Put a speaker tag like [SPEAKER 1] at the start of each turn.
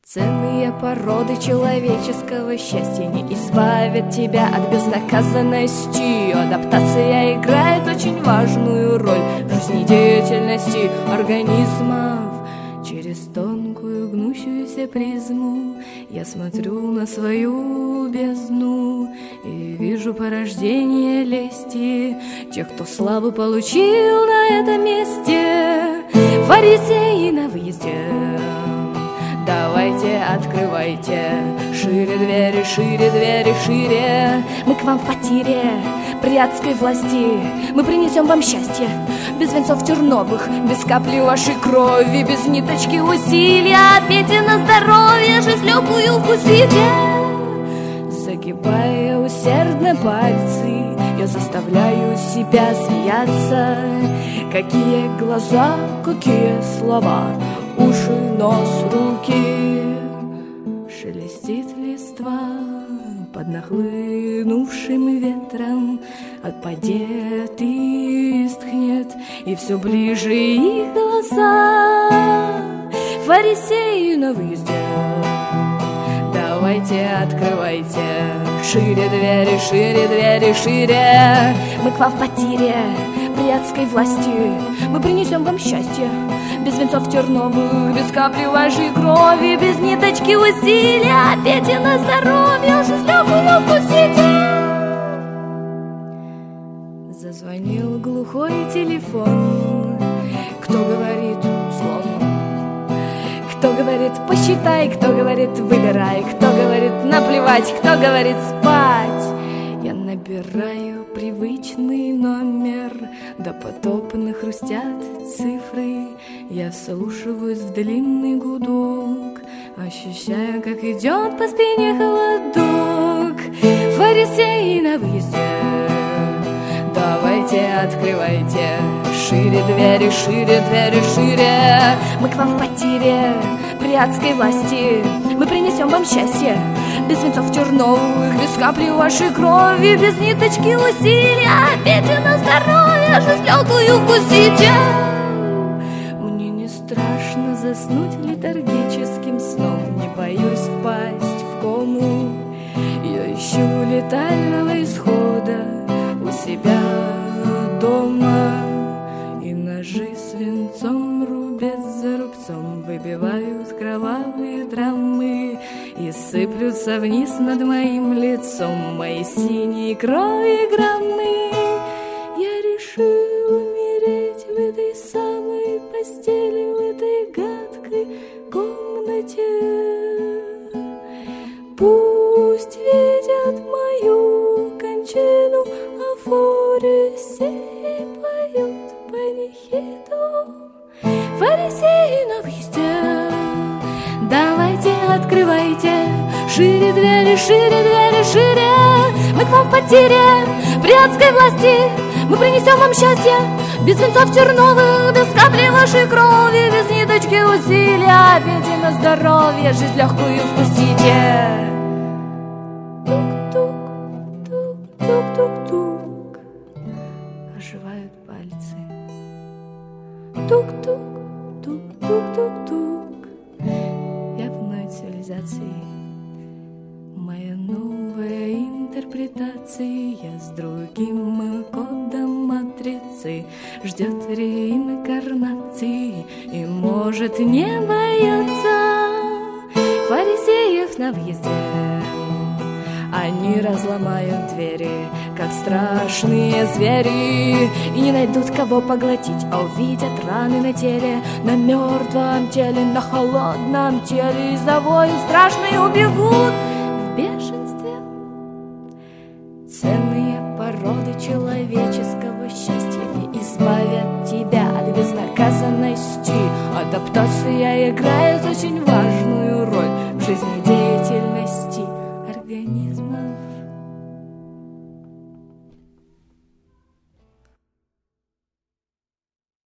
[SPEAKER 1] Ценные породы человеческого счастья не избавят тебя от безнаказанности. Адаптация играет очень важную роль в жизнедеятельности организмов. Через тонкую гнущуюся призму я смотрю на свою бездну и вижу порождение лести тех, кто славу получил на этом месте. Фарисеи на выезде, давайте, открывайте, шире двери, шире двери, шире. Мы к вам в потире при адской власти. Мы принесем вам счастье, без венцов терновых, без капли вашей крови, без ниточки усилия. Пейте на здоровье, жизнь легкую вкусите. Загибая усердно пальцы, я заставляю себя смеяться. Какие глаза, какие слова, уши, нос, руки. Шелестит листва под нахлынувшим ветром, отпадет и истхнет, и все ближе их голоса. Фарисеи на выезде, давайте, открывайте, шире двери, шире двери, шире. Мы к вам в потире при адской власти. Мы принесем вам счастье, без венцов терновых, без капли вашей крови, без ниточки усилия. Пейте на здоровье, жизнь легкую вкусите. Зазвонил глухой телефон. Кто говорит слон? Кто говорит посчитай, кто говорит выбирай, кто говорит наплевать, кто говорит спать. Я набираю привычный номер, допотопно хрустят цифры. Я вслушиваюсь в длинный гудок, ощущаю, как идет по спине холодок. Фарисеи на выезде, давайте, открывайте, шире двери, шире двери, шире. Мы к вам в потире при адской власти. Мы принесем вам счастье, без венцов терновых, без капли вашей крови, без ниточки усилия. Пейте на здоровье, жизнь легкую вкусите. Мне не страшно заснуть летаргическим сном, не боюсь впасть в кому. Я ищу летального исхода у себя дома, и ножи свинцом, рубец за рубцом, выбивают кровавые драмы и сыплются вниз над моим лицом мои синие крови граммы. Я решил умереть в этой самой постели, в этой гадкой комнате. Пусть видят мою кончину, а фарисеи поют панихиду. Фарисеи на выезде, давайте, открывайте, шире двери, шире. Мы к вам в потире при адской власти. Мы принесем вам счастье, без венцов терновых, без капли вашей крови, без ниточки усилия. Пейте на здоровье, жизнь легкую вкусите. Тук-тук, оживают пальцы. Тук-тук, тук-тук-тук-тук. Я в новой цивилизации. Моя новая интерпретация с другим кодом матрицы ждет реинкарнации и может не бояться фарисеев на въезде. Они разломают двери, как страшные звери, и не найдут кого поглотить, а увидят раны на теле, на мертвом теле, на холодном теле, и завою страшно и убегут в бешенстве. Ценные породы человеческого счастья не избавят тебя от безнаказанности. Адаптация играет очень важную